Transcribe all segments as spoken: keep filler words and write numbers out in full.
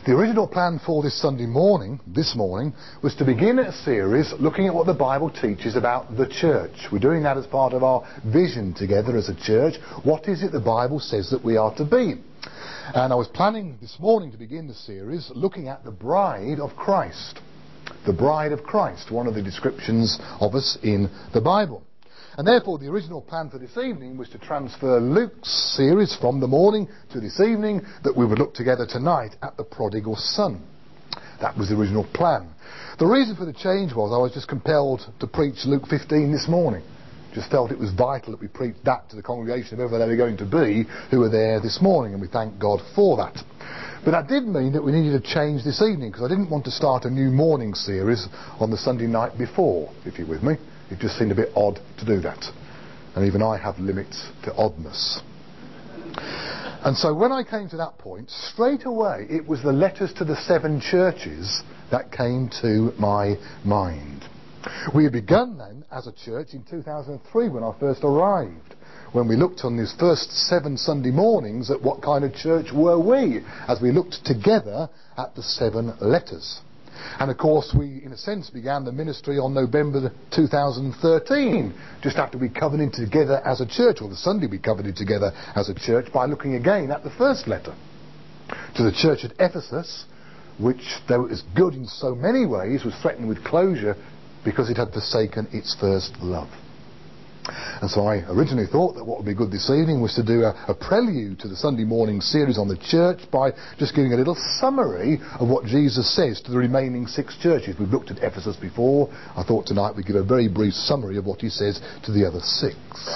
The original plan for this Sunday morning, this morning, was to begin a series looking at what the Bible teaches about the church. We're doing that as part of our vision together as a church. What is it the Bible says that we are to be? And I was planning this morning to begin the series looking at the bride of Christ. The bride of Christ, one of the descriptions of us in the Bible. And therefore the original plan for this evening was to transfer Luke's series from the morning to this evening, that we would look together tonight at the prodigal son. That was the original plan. The reason for the change was I was just compelled to preach Luke fifteen this morning. Just felt it was vital that we preach that to the congregation, whoever they were going to be, who were there this morning, and we thank God for that. But that did mean that we needed to change this evening, because I didn't want to start a new morning series on the Sunday night before, if you're with me. It just seemed a bit odd to do that. And even I have limits to oddness. And so when I came to that point, straight away it was the letters to the seven churches that came to my mind. We had begun then as a church in two thousand three when I first arrived, when we looked on these first seven Sunday mornings at what kind of church were we, as we looked together at the seven letters. And of course we, in a sense, began the ministry on November two thousand thirteen, just after we covenanted together as a church, or the Sunday we covenanted together as a church, by looking again at the first letter to the church at Ephesus, which, though it was good in so many ways, was threatened with closure because it had forsaken its first love. And so I originally thought that what would be good this evening was to do a, a prelude to the Sunday morning series on the church by just giving a little summary of what Jesus says to the remaining six churches. We've looked at Ephesus before. I thought tonight we'd give a very brief summary of what he says to the other six.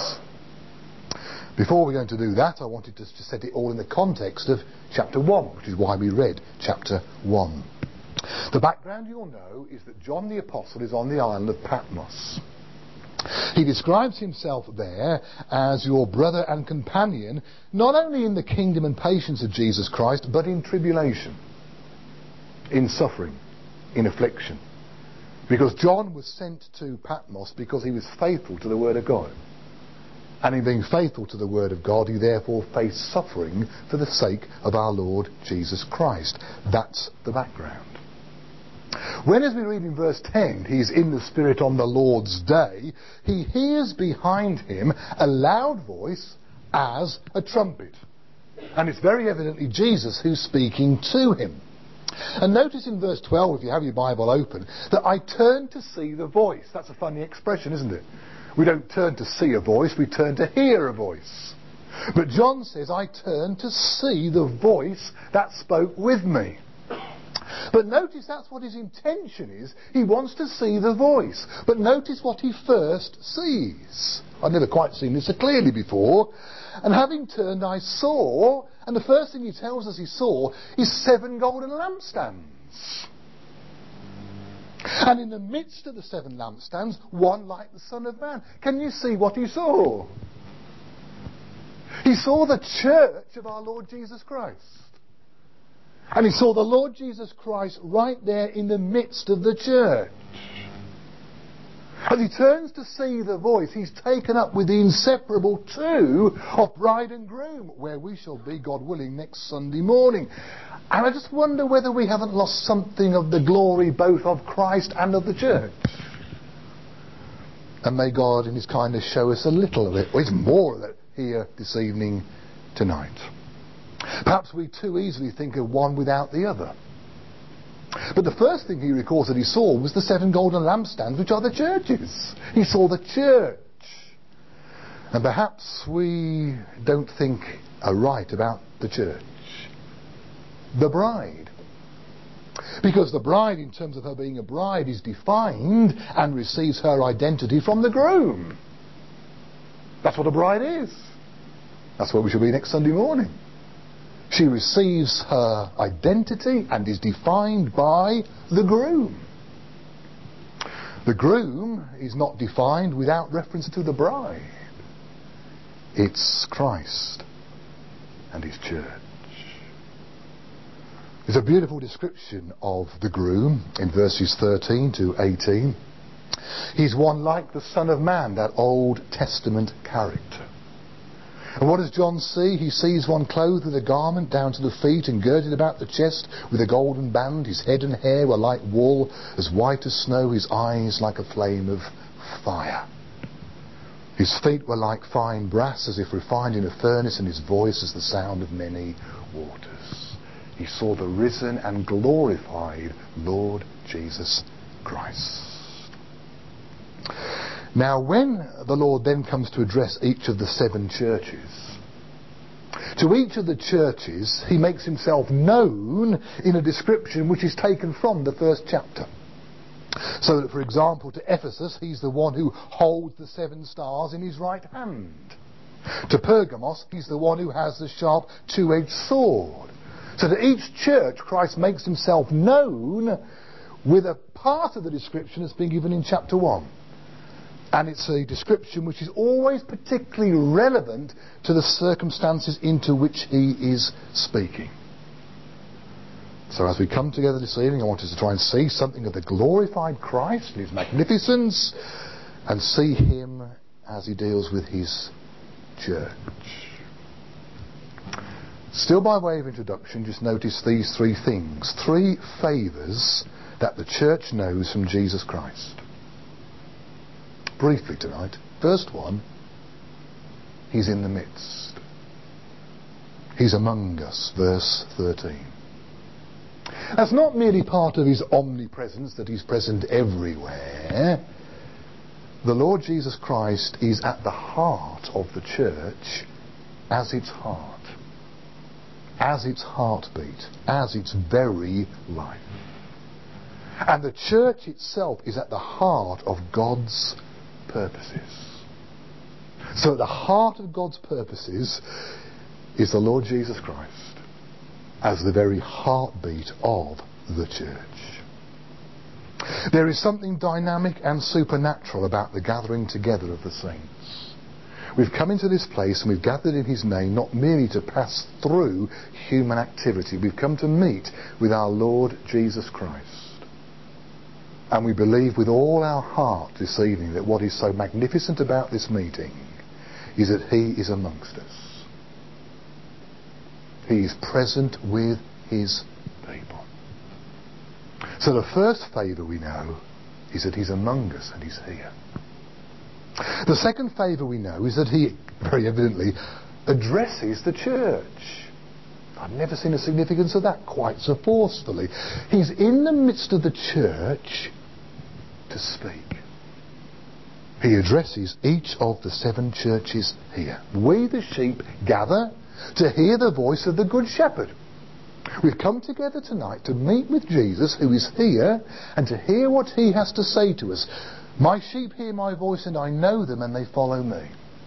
Before we're going to do that, I wanted to just set it all in the context of chapter one, which is why we read chapter one. The background, you'll know, is that John the Apostle is on the island of Patmos. He describes himself there as your brother and companion, not only in the kingdom and patience of Jesus Christ, but in tribulation, in suffering, in affliction. Because John was sent to Patmos because he was faithful to the Word of God. And in being faithful to the Word of God, he therefore faced suffering for the sake of our Lord Jesus Christ. That's the background. When, as we read in verse ten, he's in the Spirit on the Lord's day, he hears behind him a loud voice as a trumpet. And it's very evidently Jesus who's speaking to him. And notice in verse twelve, if you have your Bible open, that I turn to see the voice. That's a funny expression, isn't it? We don't turn to see a voice, we turn to hear a voice. But John says, I turn to see the voice that spoke with me. But notice that's what his intention is. He wants to see the voice. But notice what he first sees. I've never quite seen this so clearly before. And having turned, I saw, and the first thing he tells us he saw is seven golden lampstands. And in the midst of the seven lampstands, one like the Son of Man. Can you see what he saw? He saw the church of our Lord Jesus Christ. And he saw the Lord Jesus Christ right there in the midst of the church. As he turns to see the voice, he's taken up with the inseparable two of bride and groom, where we shall be, God willing, next Sunday morning. And I just wonder whether we haven't lost something of the glory both of Christ and of the church. And may God in his kindness show us a little of it, or even more of it, here this evening tonight. Perhaps we too easily think of one without the other. But the first thing he records that he saw was the seven golden lampstands, which are the churches. He saw the church. And perhaps we don't think aright about the church. The bride. Because the bride, in terms of her being a bride, is defined and receives her identity from the groom. That's what a bride is. That's where we shall be next Sunday morning. She receives her identity and is defined by the groom. The groom is not defined without reference to the bride. It's Christ and his church. There's a beautiful description of the groom in verses thirteen to eighteen. He's one like the Son of Man, that Old Testament character. And what does John see? He sees one clothed with a garment down to the feet and girded about the chest with a golden band. His head and hair were like wool, as white as snow, his eyes like a flame of fire. His feet were like fine brass, as if refined in a furnace, and his voice as the sound of many waters. He saw the risen and glorified Lord Jesus Christ. Now, when the Lord then comes to address each of the seven churches, to each of the churches he makes himself known in a description which is taken from the first chapter. So that, for example, to Ephesus, he's the one who holds the seven stars in his right hand. To Pergamos, he's the one who has the sharp two-edged sword. So to each church, Christ makes himself known with a part of the description that's been given in chapter one. And it's a description which is always particularly relevant to the circumstances into which he is speaking. So as we come together this evening, I want us to try and see something of the glorified Christ and his magnificence, and see him as he deals with his church. Still by way of introduction, just notice these three things. Three favours that the church knows from Jesus Christ. Briefly tonight. First one, he's in the midst. He's among us, verse thirteen. That's not merely part of his omnipresence, that he's present everywhere. The Lord Jesus Christ is at the heart of the church as its heart, as its heartbeat, as its very life. And the church itself is at the heart of God's purposes. So at the heart of God's purposes is the Lord Jesus Christ as the very heartbeat of the church. There is something dynamic and supernatural about the gathering together of the saints. We've come into this place and we've gathered in his name not merely to pass through human activity. We've come to meet with our Lord Jesus Christ. And we believe with all our heart this evening that what is so magnificent about this meeting is that he is amongst us. He is present with his people. So the first favour we know is that he's among us and he's here. The second favour we know is that he, very evidently, addresses the church. I've never seen the significance of that quite so forcefully. He's in the midst of the church to speak. He addresses each of the seven churches here. We, the sheep, gather to hear the voice of the Good Shepherd. We've come together tonight to meet with Jesus, who is here, and to hear what he has to say to us. My sheep hear my voice, and I know them, and they follow me.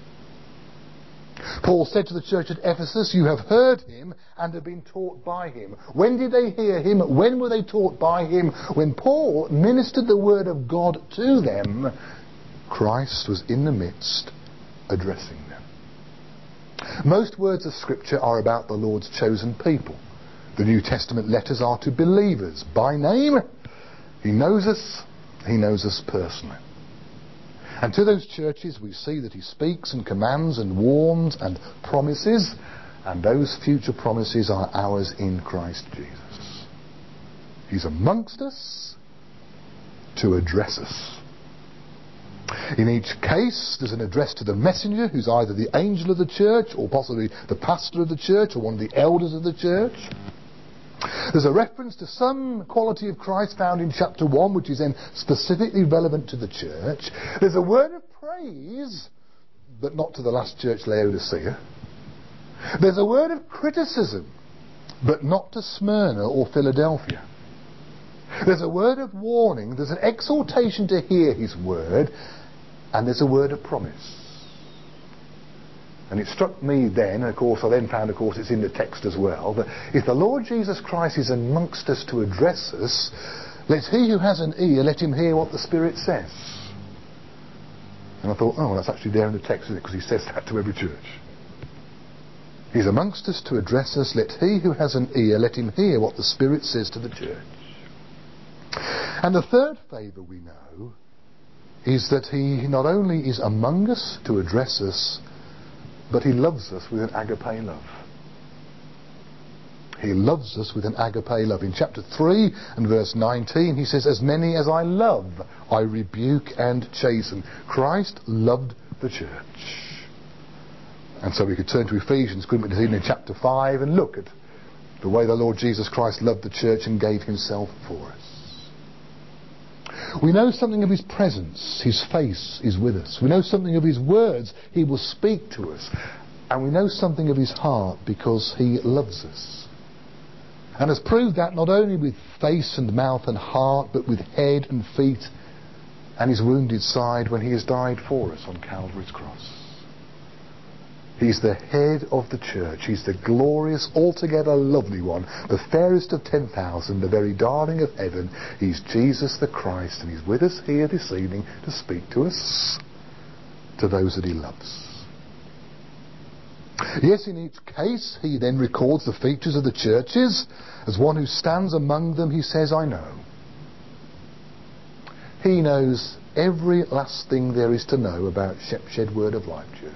Paul said to the church at Ephesus, you have heard him and have been taught by him. When did they hear him? When were they taught by him? When Paul ministered the word of God to them, Christ was in the midst, addressing them. Most words of Scripture are about the Lord's chosen people. The New Testament letters are to believers by name. He knows us. He knows us personally. And to those churches we see that he speaks and commands and warns and promises, and those future promises are ours in Christ Jesus. He's amongst us to address us. In each case there's an address to the messenger, who's either the angel of the church or possibly the pastor of the church or one of the elders of the church. There's a reference to some quality of Christ found in chapter one, which is then specifically relevant to the church. There's a word of praise, but not to the last church, Laodicea. There's a word of criticism, but not to Smyrna or Philadelphia. There's a word of warning, there's an exhortation to hear his word, and there's a word of promise. And it struck me then, and of course I then found, of course, it's in the text as well, that if the Lord Jesus Christ is amongst us to address us, let he who has an ear, let him hear what the Spirit says. And I thought, oh, well, that's actually there in the text, isn't it? Because he says that to every church. He's amongst us to address us, let he who has an ear, let him hear what the Spirit says to the church. And the third favour we know is that he not only is among us to address us, but he loves us with an agape love. He loves us with an agape love. In chapter three and verse nineteen, he says, as many as I love, I rebuke and chasten. Christ loved the church. And so we could turn to Ephesians, couldn't we, this evening, in chapter five, and look at the way the Lord Jesus Christ loved the church and gave himself for us. We know something of his presence. His face is with us. We know something of his words. He will speak to us. And we know something of his heart because he loves us. And has proved that not only with face and mouth and heart, but with head and feet and his wounded side when he has died for us on Calvary's cross. He's the head of the church. He's the glorious, altogether lovely one, the fairest of ten thousand, the very darling of heaven. He's Jesus the Christ, and he's with us here this evening to speak to us, to those that he loves. Yes, in each case, he then records the features of the churches. As one who stands among them, he says, I know. He knows every last thing there is to know about Shepshed Word of Life Church.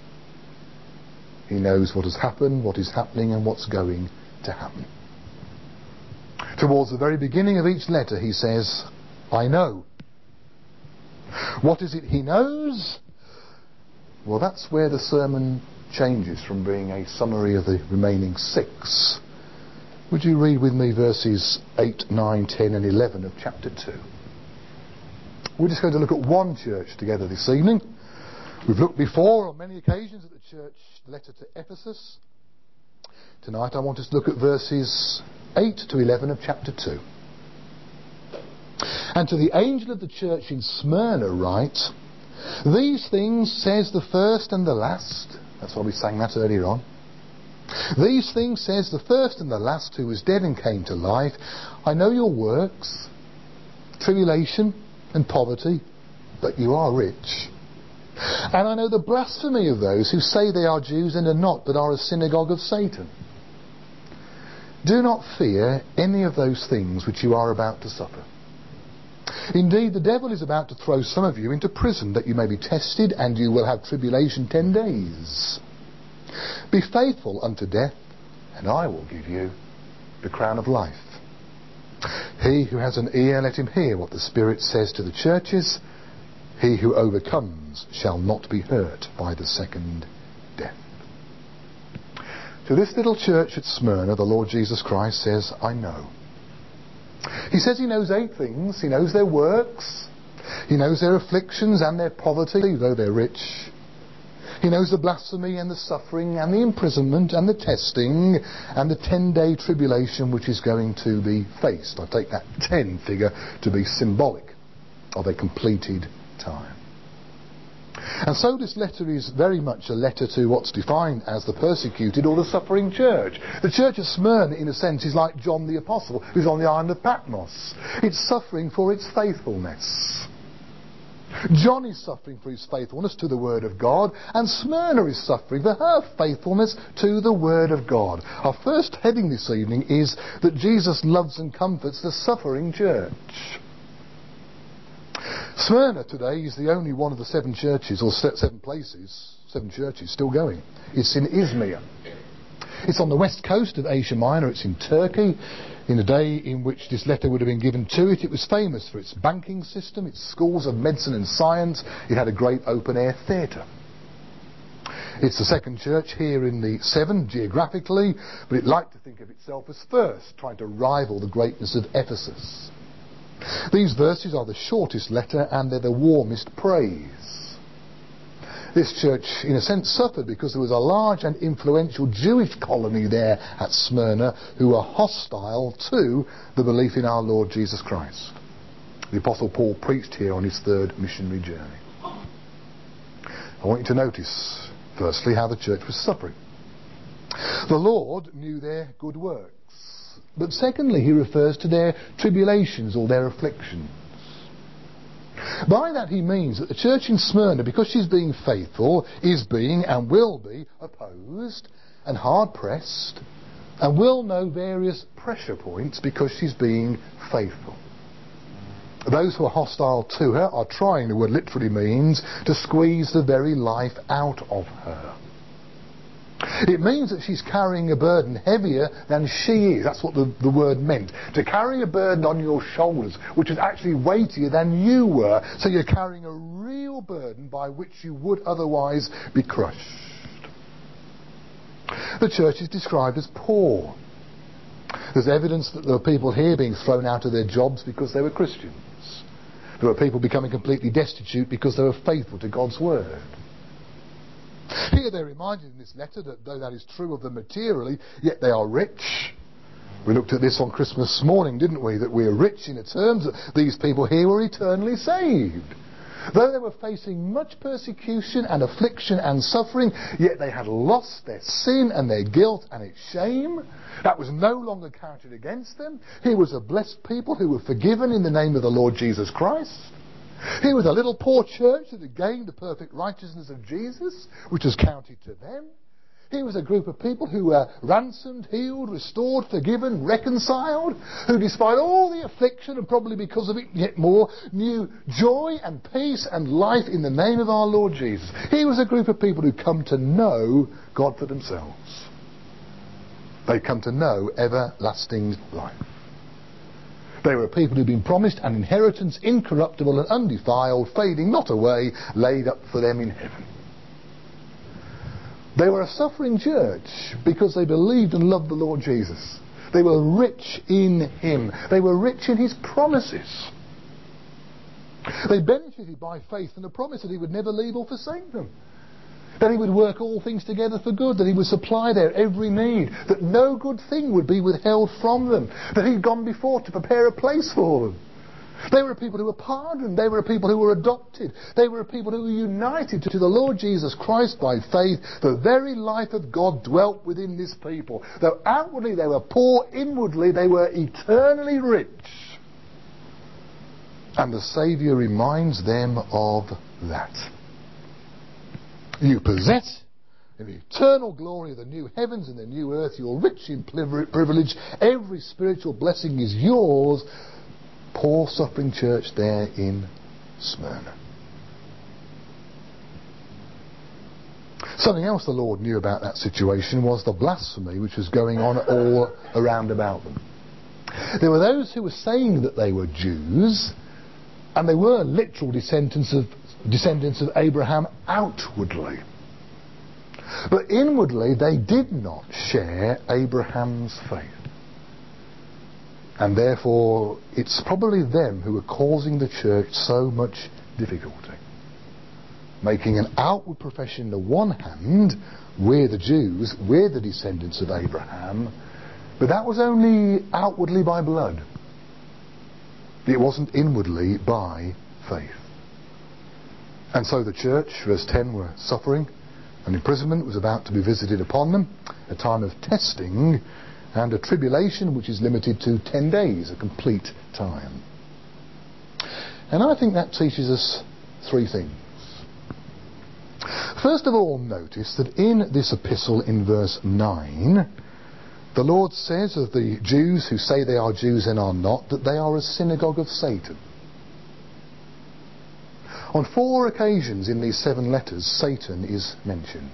He knows what has happened, what is happening, and what's going to happen. Towards the very beginning of each letter, he says, I know. What is it he knows? Well, that's where the sermon changes from being a summary of the remaining six. Would you read with me verses eight, nine, ten and eleven of chapter two? We're just going to look at one church together this evening. We've looked before on many occasions at the church letter to Ephesus. Tonight I want us to look at verses eight to eleven of chapter two. And to the angel of the church in Smyrna write, these things says the first and the last. That's why we sang that earlier on. These things says the first and the last, who was dead and came to life. I know your works, tribulation and poverty, but you are rich. And I know the blasphemy of those who say they are Jews and are not, but are a synagogue of Satan. Do not fear any of those things which you are about to suffer. Indeed, the devil is about to throw some of you into prison, that you may be tested, and you will have tribulation ten days. Be faithful unto death, and I will give you the crown of life. He who has an ear, let him hear what the Spirit says to the churches. He who overcomes shall not be hurt by the second death. To this little church at Smyrna, the Lord Jesus Christ says, I know. He says he knows eight things. He knows their works. He knows their afflictions and their poverty, though they're rich. He knows the blasphemy and the suffering and the imprisonment and the testing and the ten-day tribulation which is going to be faced. I take that ten figure to be symbolic of a completed time. And so this letter is very much a letter to what's defined as the persecuted or the suffering church. The church of Smyrna, in a sense, is like John the Apostle, who's on the island of Patmos. It's suffering for its faithfulness. John is suffering for his faithfulness to the Word of God, and Smyrna is suffering for her faithfulness to the Word of God. Our first heading this evening is that Jesus loves and comforts the suffering church. Smyrna today is the only one of the seven churches, or seven places, seven churches still going. It's in Izmir. It's on the west coast of Asia Minor. It's in Turkey. In a day in which this letter would have been given to it, it was famous for its banking system, its schools of medicine and science. It had a great open-air theatre. It's the second church here in the seven, geographically, but it liked to think of itself as first, trying to rival the greatness of Ephesus. These verses are the shortest letter, and they're the warmest praise. This church, in a sense, suffered because there was a large and influential Jewish colony there at Smyrna who were hostile to the belief in our Lord Jesus Christ. The Apostle Paul preached here on his third missionary journey. I want you to notice, firstly, how the church was suffering. The Lord knew their good works. But secondly, he refers to their tribulations or their afflictions. By that he means that the church in Smyrna, because she's being faithful, is being and will be opposed and hard-pressed, and will know various pressure points because she's being faithful. Those who are hostile to her are trying, the word literally means, to squeeze the very life out of her. It means that she's carrying a burden heavier than she is. That's what the, the word meant. To carry a burden on your shoulders, which is actually weightier than you were. So you're carrying a real burden by which you would otherwise be crushed. The church is described as poor. There's evidence that there were people here being thrown out of their jobs because they were Christians. There were people becoming completely destitute because they were faithful to God's word. Here they're reminded in this letter that though that is true of them materially, yet they are rich. We looked at this on Christmas morning, didn't we? That we are rich in the terms that these people here were eternally saved. Though they were facing much persecution and affliction and suffering, yet they had lost their sin and their guilt and its shame. That was no longer counted against them. He was a blessed people who were forgiven in the name of the Lord Jesus Christ. He was a little poor church that had gained the perfect righteousness of Jesus, which was counted to them. He was a group of people who were ransomed, healed, restored, forgiven, reconciled, who despite all the affliction and probably because of it yet more, knew joy and peace and life in the name of our Lord Jesus. He was a group of people who come to know God for themselves. They come to know everlasting life. They were a people who'd been promised an inheritance incorruptible and undefiled, fading not away, laid up for them in heaven. They were a suffering church because they believed and loved the Lord Jesus. They were rich in Him. They were rich in His promises. They benefited by faith in the promise that He would never leave or forsake them. That He would work all things together for good. That He would supply their every need. That no good thing would be withheld from them. That He'd gone before to prepare a place for them. They were a people who were pardoned. They were a people who were adopted. They were a people who were united to the Lord Jesus Christ by faith. The very life of God dwelt within this people. Though outwardly they were poor, inwardly they were eternally rich. And the Saviour reminds them of that. You possess in the eternal glory of the new heavens and the new earth. You're rich in privilege. Every spiritual blessing is yours. Poor suffering church there in Smyrna. Something else the Lord knew about that situation was the blasphemy which was going on all around about them. There were those who were saying that they were Jews, and they were literal descendants of, descendants of Abraham outwardly. But inwardly they did not share Abraham's faith. And therefore, it's probably them who are causing the church so much difficulty. Making an outward profession on the one hand, we're the Jews, we're the descendants of Abraham, but that was only outwardly by blood. It wasn't inwardly by faith. And so the church, verse ten, were suffering, and imprisonment was about to be visited upon them, a time of testing, and a tribulation which is limited to ten days, a complete time. And I think that teaches us three things. First of all, notice that in this epistle in verse nine, the Lord says of the Jews who say they are Jews and are not, that they are a synagogue of Satan. On four occasions in these seven letters, Satan is mentioned.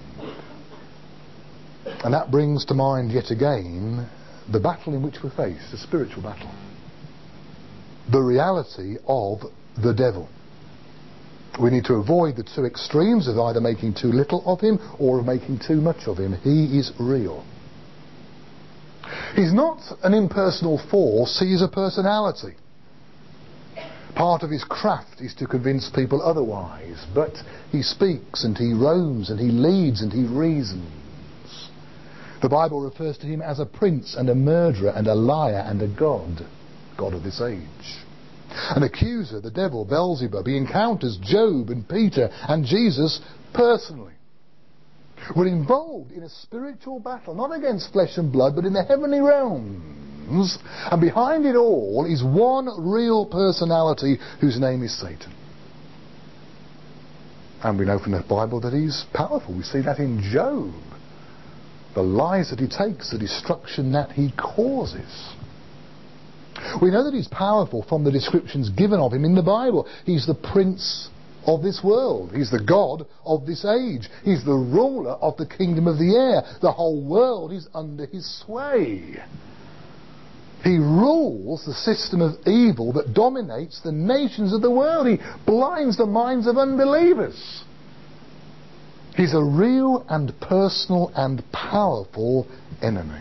And that brings to mind yet again the battle in which we're faced, the spiritual battle. The reality of the devil. We need to avoid the two extremes of either making too little of him or of making too much of him. He is real. He's not an impersonal force, he is a personality. Part of his craft is to convince people otherwise, but he speaks and he roams and he leads and he reasons. The Bible refers to him as a prince and a murderer and a liar and a god, god of this age. An accuser, the devil, Beelzebub. He encounters Job and Peter and Jesus personally. We're involved in a spiritual battle, not against flesh and blood, but in the heavenly realms. And behind it all is one real personality whose name is Satan. And we know from the Bible that he's powerful. We see that in Job. The lies that he takes, the destruction that he causes. We know that he's powerful from the descriptions given of him in the Bible. He's the prince of this world. He's the god of this age. He's the ruler of the kingdom of the air. The whole world is under his sway. He rules the system of evil that dominates the nations of the world. He blinds the minds of unbelievers. He's a real and personal and powerful enemy.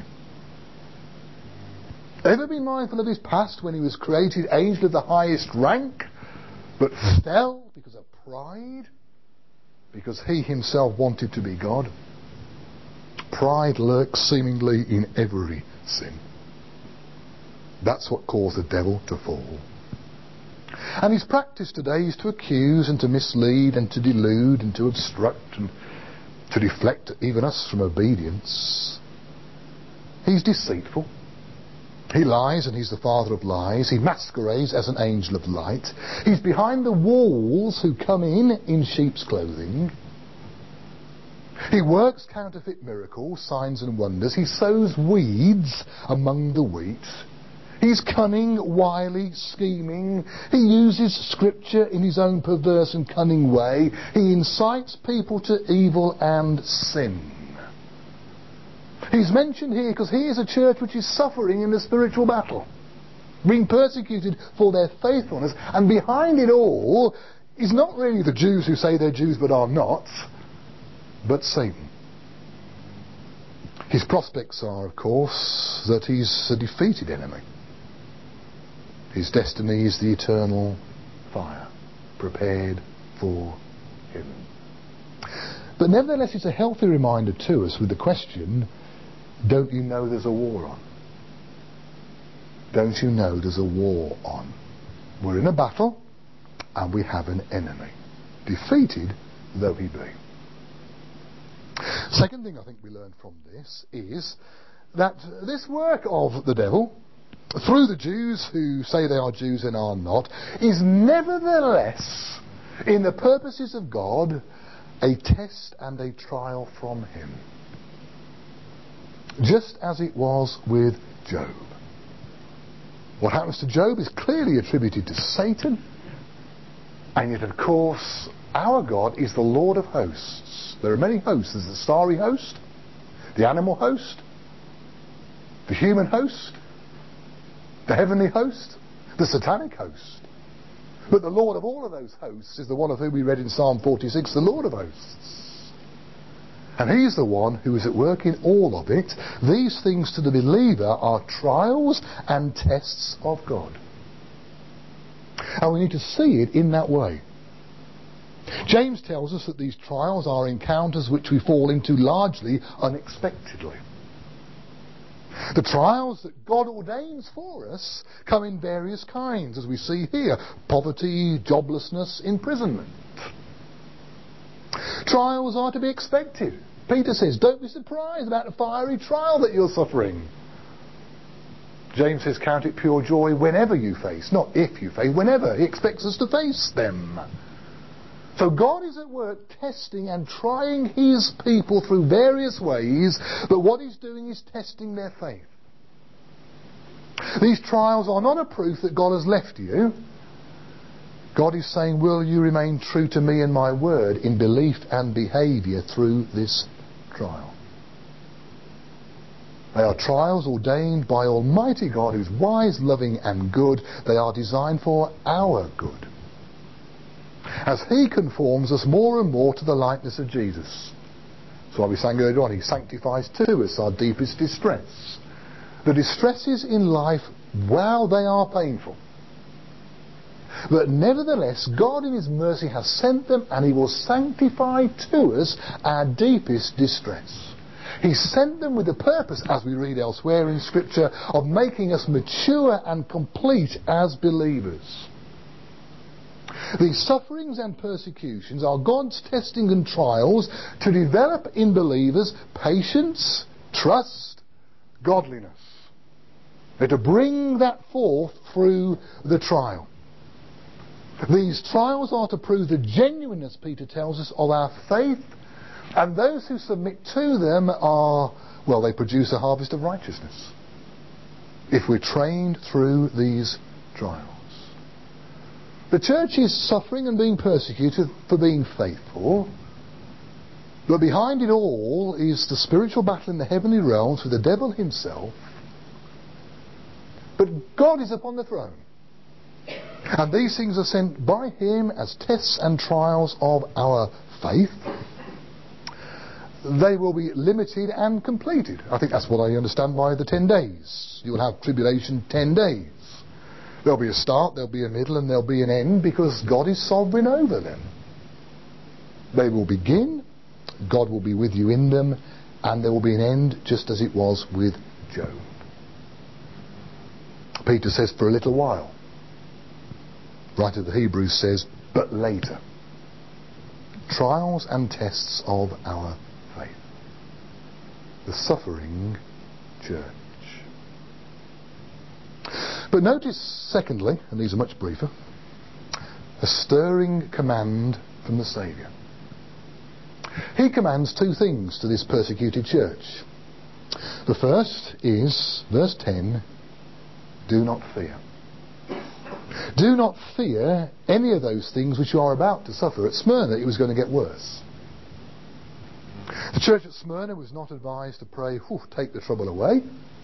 Ever been mindful of his past when he was created angel of the highest rank, but fell because of pride? Because he himself wanted to be God? Pride lurks seemingly in every sin. That's what caused the devil to fall. And his practice today is to accuse and to mislead and to delude and to obstruct and to deflect even us from obedience. He's deceitful. He lies, and he's the father of lies. He masquerades as an angel of light. He's behind the walls who come in in sheep's clothing. He works counterfeit miracles, signs and wonders. He sows weeds among the wheat. He's cunning, wily, scheming. He uses scripture in his own perverse and cunning way. He incites people to evil and sin. He's mentioned here because he is a church which is suffering in the spiritual battle, being persecuted for their faithfulness, and behind it all is not really the Jews who say they're Jews but are not, but Satan. His prospects are, of course, that he's a defeated enemy. His destiny is the eternal fire prepared for him. But nevertheless, it's a healthy reminder to us with the question, don't you know there's a war on? Don't you know there's a war on? We're in a battle and we have an enemy, defeated though he be. Second thing I think we learn from this is that this work of the devil, through the Jews who say they are Jews and are not, is nevertheless, in the purposes of God, a test and a trial from him. Just as it was with Job. What happens to Job is clearly attributed to Satan, and yet of course our God is the Lord of hosts. There are many hosts. There's the starry host, the animal host, the human host, the heavenly host, the satanic host. But the Lord of all of those hosts is the one of whom we read in Psalm forty-six, the Lord of hosts. And he's the one who is at work in all of it. These things to the believer are trials and tests of God. And we need to see it in that way. James tells us that these trials are encounters which we fall into largely unexpectedly. The trials that God ordains for us come in various kinds, as we see here. Poverty, joblessness, imprisonment. Trials are to be expected. Peter says, don't be surprised about the fiery trial that you're suffering. James says, count it pure joy whenever you face, not if you face, whenever. He expects us to face them. So God is at work testing and trying his people through various ways, but what he's doing is testing their faith. These trials are not a proof that God has left you. God is saying, will you remain true to me and my word in belief and behaviour through this trial? They are trials ordained by Almighty God, who's wise, loving and good. They are designed for our good, as he conforms us more and more to the likeness of Jesus. So what we sang earlier on, he sanctifies to us our deepest distress. The distresses in life, while they are painful, but nevertheless God in his mercy has sent them, and he will sanctify to us our deepest distress. He sent them with the purpose, as we read elsewhere in Scripture, of making us mature and complete as believers. These sufferings and persecutions are God's testing and trials to develop in believers patience, trust, godliness. They're to bring that forth through the trial. These trials are to prove the genuineness, Peter tells us, of our faith, and those who submit to them are, well, they produce a harvest of righteousness if we're trained through these trials. The church is suffering and being persecuted for being faithful, but behind it all is the spiritual battle in the heavenly realms with the devil himself. But God is upon the throne, and these things are sent by him as tests and trials of our faith. They will be limited and completed. I think that's what I understand by the ten days. You will have tribulation ten days. There'll be a start, there'll be a middle, and there'll be an end, because God is sovereign over them. They will begin, God will be with you in them, and there will be an end, just as it was with Job. Peter says, for a little while. Writer of the Hebrews says, but later. Trials and tests of our faith. The suffering church. But notice, secondly, and these are much briefer, a stirring command from the Saviour. He commands two things to this persecuted church. The first is, verse ten, do not fear. Do not fear any of those things which you are about to suffer. At Smyrna it was going to get worse. The church at Smyrna was not advised to pray, take the trouble away.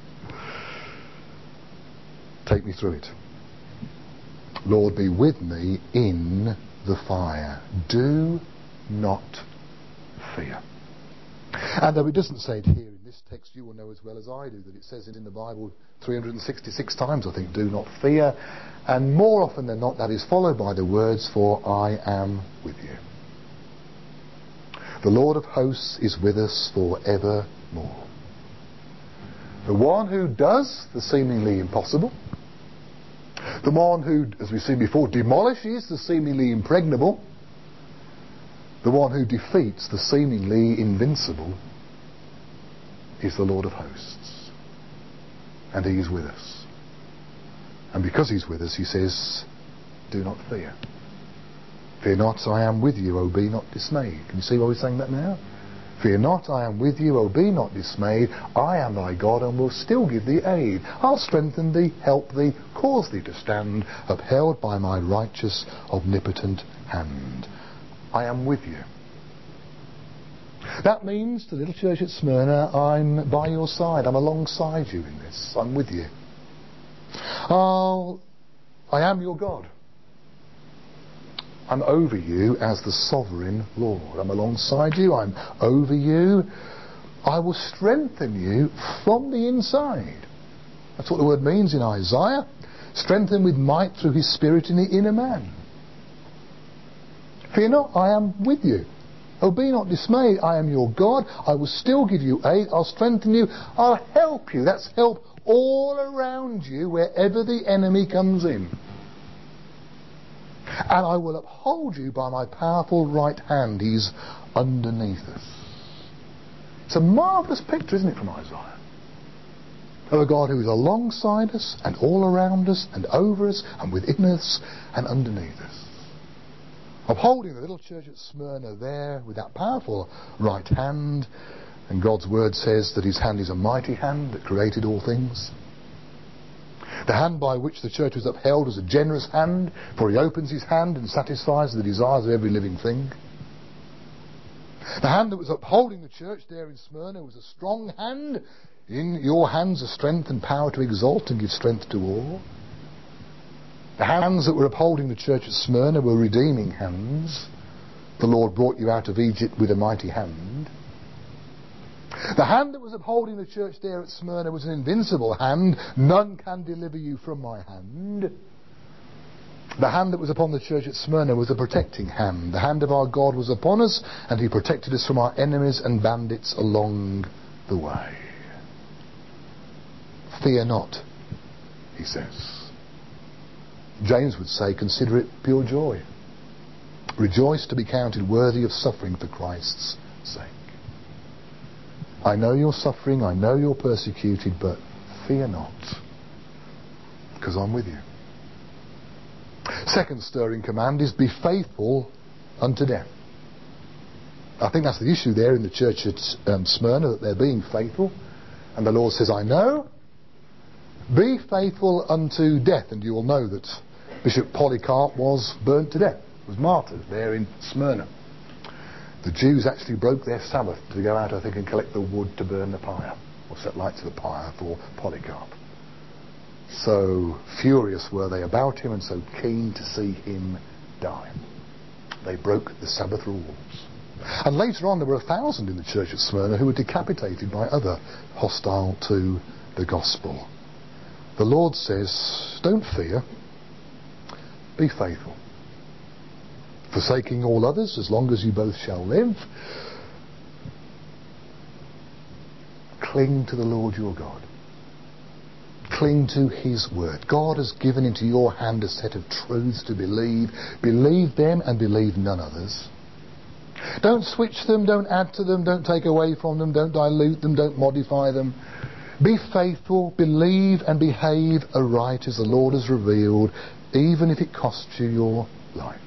Take me through it. Lord, be with me in the fire. Do not fear. And though it doesn't say it here in this text, you will know as well as I do that it says it in the Bible three hundred sixty-six times, I think, do not fear. And more often than not, that is followed by the words, for I am with you. The Lord of hosts is with us forevermore. The one who does the seemingly impossible, the one who, as we've seen before, demolishes the seemingly impregnable, the one who defeats the seemingly invincible, is the Lord of hosts. And he is with us. And because he's with us, he says, do not fear. Fear not, I am with you, O be not dismayed. Can you see why we're saying that now? Fear not, I am with you, O be not dismayed. I am thy God, and will still give thee aid. I'll strengthen thee, help thee, cause thee to stand, upheld by my righteous, omnipotent hand. I am with you. That means, to the little church at Smyrna, I'm by your side. I'm alongside you in this. I'm with you. Oh, I am your God. I'm over you as the sovereign Lord. I'm alongside you. I'm over you. I will strengthen you from the inside. That's what the word means in Isaiah. Strengthen with might through his spirit in the inner man. Fear not, I am with you. Oh, be not dismayed. I am your God. I will still give you aid. I'll strengthen you. I'll help you. That's help all around you wherever the enemy comes in. And I will uphold you by my powerful right hand. He's underneath us. It's a marvellous picture, isn't it, from Isaiah? Of a God who is alongside us and all around us and over us and within us and underneath us. Upholding the little church at Smyrna there with that powerful right hand. And God's word says that his hand is a mighty hand that created all things. The hand by which the church was upheld was a generous hand, for he opens his hand and satisfies the desires of every living thing. The hand that was upholding the church there in Smyrna was a strong hand. In your hands are strength and power to exalt and give strength to all. The hands that were upholding the church at Smyrna were redeeming hands. The Lord brought you out of Egypt with a mighty hand. The hand that was upholding the church there at Smyrna was an invincible hand. None can deliver you from my hand. The hand that was upon the church at Smyrna was a protecting hand. The hand of our God was upon us, and he protected us from our enemies and bandits along the way. Fear not, he says. James would say, consider it pure joy. Rejoice to be counted worthy of suffering for Christ's sake. I know you're suffering, I know you're persecuted, but fear not, because I'm with you. Second stirring command is be faithful unto death. I think that's the issue there in the church at um, Smyrna, that they're being faithful. And the Lord says, I know, be faithful unto death. And you will know that Bishop Polycarp was burnt to death, was martyred there in Smyrna. The Jews actually broke their Sabbath to go out, I think, and collect the wood to burn the pyre, or set light to the pyre for Polycarp. So furious were they about him and so keen to see him die. They broke the Sabbath rules. And later on there were a thousand in the church at Smyrna who were decapitated by other hostile to the gospel. The Lord says, don't fear, be faithful. Forsaking all others, as long as you both shall live, cling to the Lord your God. Cling to his word. God has given into your hand a set of truths to believe. Believe them and believe none others. Don't switch them, don't add to them, don't take away from them, don't dilute them, don't modify them. Be faithful, believe and behave aright as the Lord has revealed, even if it costs you your life.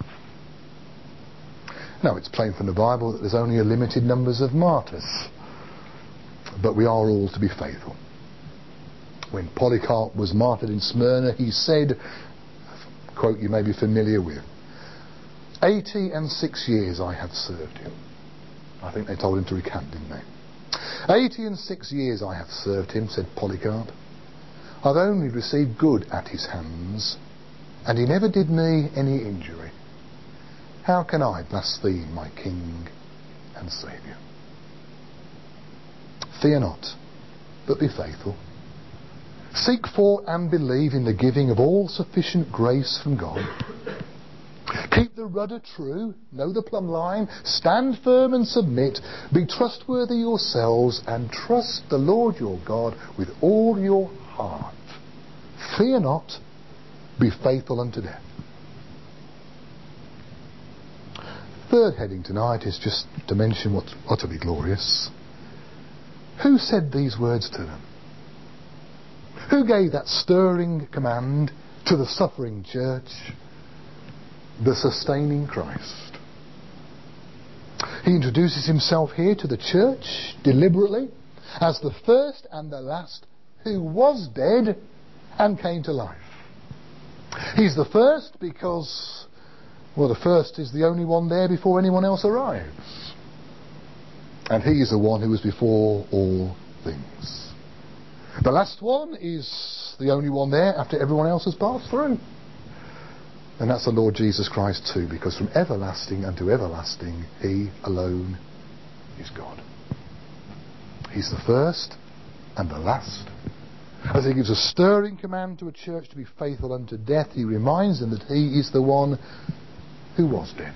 Now, it's plain from the Bible that there's only a limited numbers of martyrs, but we are all to be faithful. When Polycarp was martyred in Smyrna, he said, a quote you may be familiar with, eighty and six years I have served him. I think they told him to recant, didn't they? Eighty and six years I have served him, said Polycarp. I've only received good at his hands, and he never did me any injury. How can I blaspheme my King and Saviour? Fear not, but be faithful. Seek for and believe in the giving of all sufficient grace from God. Keep the rudder true, know the plumb line, stand firm and submit, be trustworthy yourselves, and trust the Lord your God with all your heart. Fear not, be faithful unto death. Third heading tonight is just to mention what's utterly glorious. Who said these words to them? Who gave that stirring command to the suffering church? The sustaining Christ. He introduces himself here to the church deliberately as the first and the last who was dead and came to life. He's the first because, well, the first is the only one there before anyone else arrives. And he is the one who was before all things. The last one is the only one there after everyone else has passed through. And that's the Lord Jesus Christ too, because from everlasting unto everlasting, he alone is God. He's the first and the last. As he gives a stirring command to a church to be faithful unto death, he reminds them that he is the one who was dead.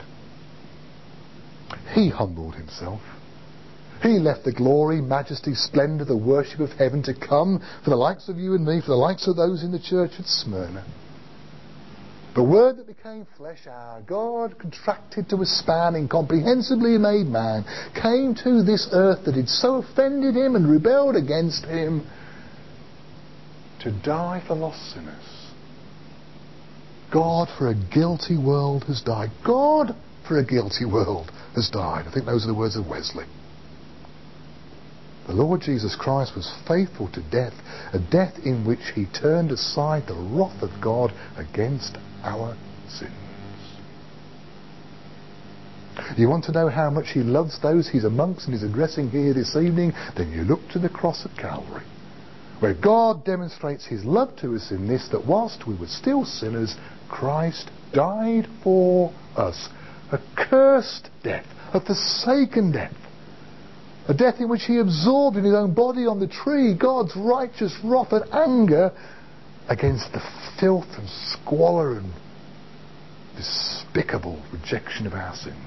He humbled himself. He left the glory, majesty, splendour, the worship of heaven to come for the likes of you and me, for the likes of those in the church at Smyrna. The Word that became flesh, our God, contracted to a span, incomprehensibly made man, came to this earth that had so offended him and rebelled against him, to die for lost sinners. God for a guilty world has died. God for a guilty world has died. I think those are the words of Wesley. The Lord Jesus Christ was faithful to death, a death in which he turned aside the wrath of God against our sins. You want to know how much he loves those he's amongst and is addressing here this evening? Then you look to the cross at Calvary, where God demonstrates his love to us in this, that whilst we were still sinners, Christ died for us. A cursed death, a forsaken death. A death in which he absorbed in his own body on the tree God's righteous wrath and anger against the filth and squalor and despicable rejection of our sins.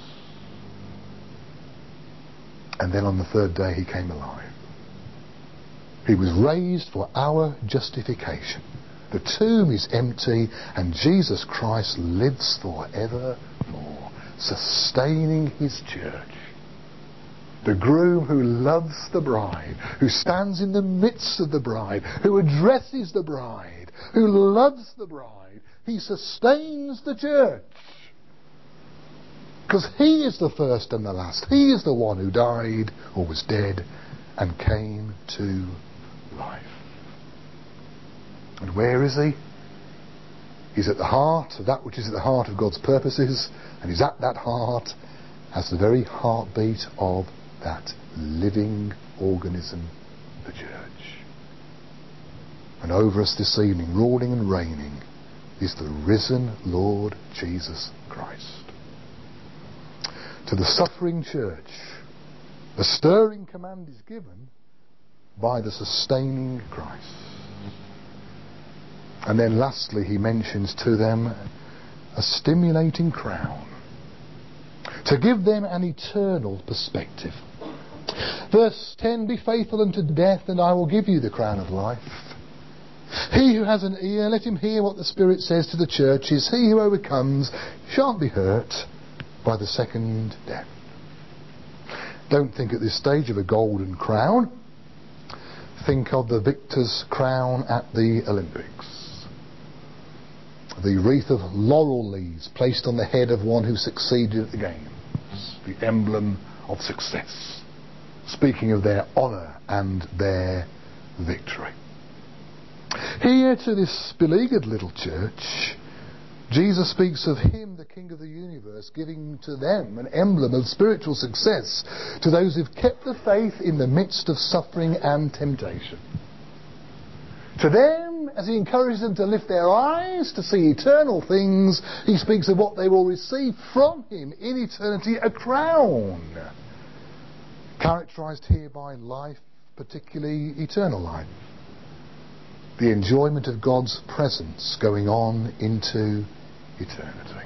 And then on the third day he came alive. He was raised for our justification. The tomb is empty and Jesus Christ lives forevermore, sustaining his church. The groom who loves the bride, who stands in the midst of the bride, who addresses the bride, who loves the bride. He sustains the church. Because he is the first and the last. He is the one who died or was dead and came to life. And where is he? He's at the heart of that which is at the heart of God's purposes, and he's at that heart as the very heartbeat of that living organism, the church. And over us this evening, ruling and reigning, is the risen Lord Jesus Christ. To the suffering church, a stirring command is given by the sustaining Christ. And then lastly he mentions to them a stimulating crown, to give them an eternal perspective. Verse ten, be faithful unto death, and I will give you the crown of life. He who has an ear, let him hear what the Spirit says to the churches. He who overcomes shan't be hurt by the second death. Don't think at this stage of a golden crown. Think of the victor's crown at the Olympics. The wreath of laurel leaves placed on the head of one who succeeded at the games. The emblem of success. Speaking of their honour and their victory. Here to this beleaguered little church, Jesus speaks of him, the King of the universe, giving to them an emblem of spiritual success to those who've kept the faith in the midst of suffering and temptation. To them, as he encourages them to lift their eyes to see eternal things, he speaks of what they will receive from him in eternity, a crown, characterised here by life, particularly eternal life. The enjoyment of God's presence going on into eternity.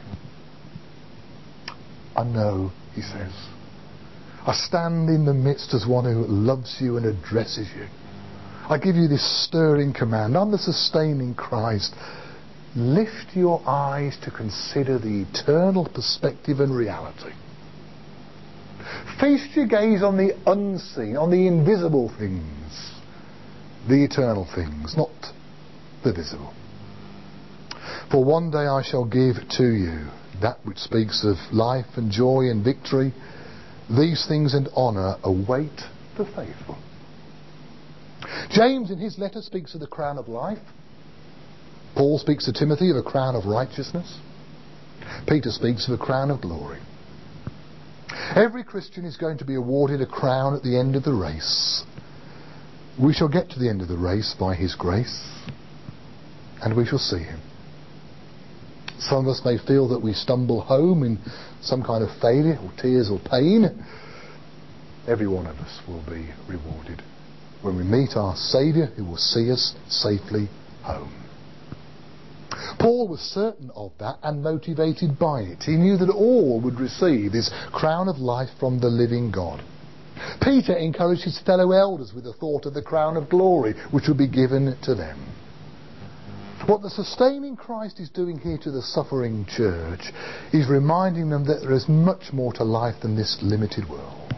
I know, he says, I stand in the midst as one who loves you and addresses you. I give you this stirring command. I'm the sustaining Christ. Lift your eyes to consider the eternal perspective and reality. Feast your gaze on the unseen, on the invisible things, the eternal things, not the visible. For one day I shall give to you that which speaks of life and joy and victory. These things and honour await the faithful. James in his letter speaks of the crown of life. Paul speaks to Timothy of a crown of righteousness. Peter speaks of a crown of glory. Every Christian is going to be awarded a crown at the end of the race. We shall get to the end of the race by his grace, and we shall see him. Some of us may feel that we stumble home in some kind of failure or tears or pain. Every one of us will be rewarded when we meet our Saviour, who will see us safely home. Paul was certain of that and motivated by it. He knew that all would receive this crown of life from the living God. Peter encouraged his fellow elders with the thought of the crown of glory which would be given to them. What the sustaining Christ is doing here to the suffering church is reminding them that there is much more to life than this limited world.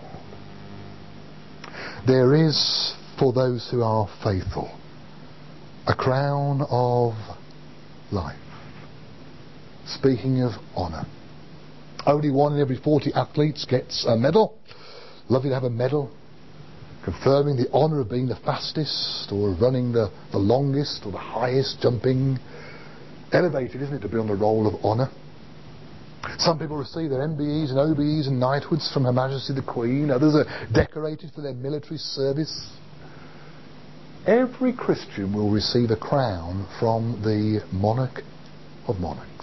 There is, for those who are faithful, a crown of life. Speaking of honour, only one in every forty athletes gets a medal. Lovely to have a medal confirming the honour of being the fastest or running the, the longest or the highest jumping. Elevated, isn't it, to be on the roll of honour. Some people receive their M B Es and O B Es and knighthoods from Her Majesty the Queen. Others are decorated for their military service. Every Christian will receive a crown from the monarch of monarchs.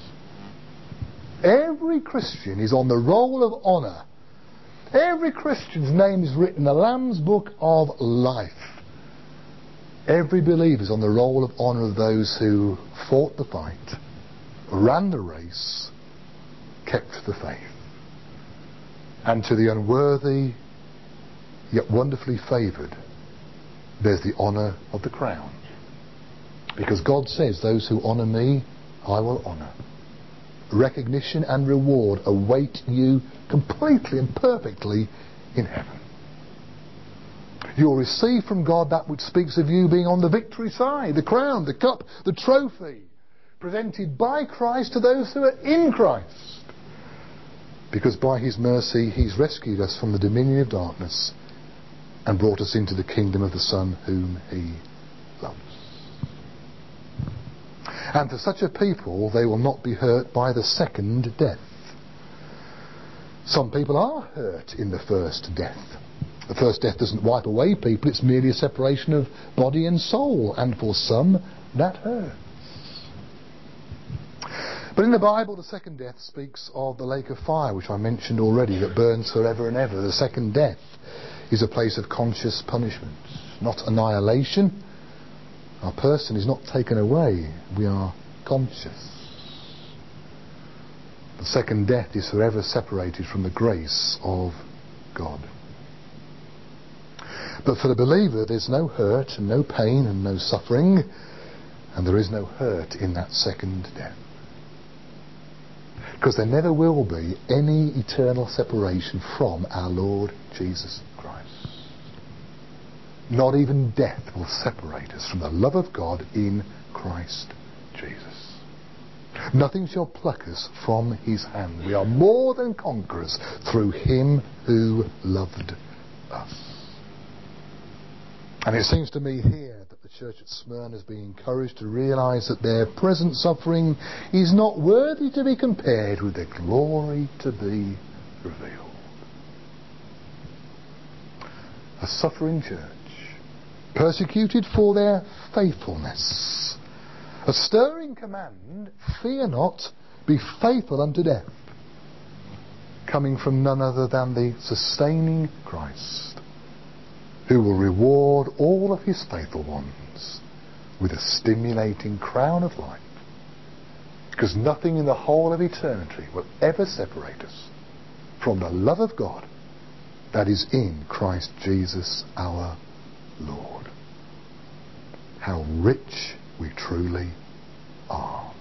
Every Christian is on the roll of honour. Every Christian's name is written in the Lamb's Book of Life. Every believer is on the roll of honour of those who fought the fight, ran the race, kept the faith. And to the unworthy, yet wonderfully favoured, there's the honour of the crown. Because God says, those who honour me, I will honour. Recognition and reward await you completely and perfectly in heaven. You'll receive from God that which speaks of you being on the victory side, the crown, the cup, the trophy, presented by Christ to those who are in Christ. Because by his mercy he's rescued us from the dominion of darkness and brought us into the kingdom of the Son whom he loves. And for such a people, they will not be hurt by the second death. Some people are hurt in the first death. The first death doesn't wipe away people, it's merely a separation of body and soul, and for some, that hurts. But in the Bible, the second death speaks of the lake of fire, which I mentioned already, that burns forever and ever. The second death is a place of conscious punishment, not annihilation. Our person is not taken away, we are conscious. The second death is forever separated from the grace of God. But for the believer, there's no hurt and no pain and no suffering, and there is no hurt in that second death. Because there never will be any eternal separation from our Lord Jesus Christ. Not even death will separate us from the love of God in Christ Jesus. Nothing shall pluck us from his hand. We are more than conquerors through him who loved us. And it seems to me here that the church at Smyrna is being encouraged to realise that their present suffering is not worthy to be compared with the glory to be revealed. A suffering church, persecuted for their faithfulness. A stirring command, fear not, be faithful unto death, coming from none other than the sustaining Christ, who will reward all of his faithful ones with a stimulating crown of life. Because nothing in the whole of eternity will ever separate us from the love of God that is in Christ Jesus our Lord. How rich we truly are.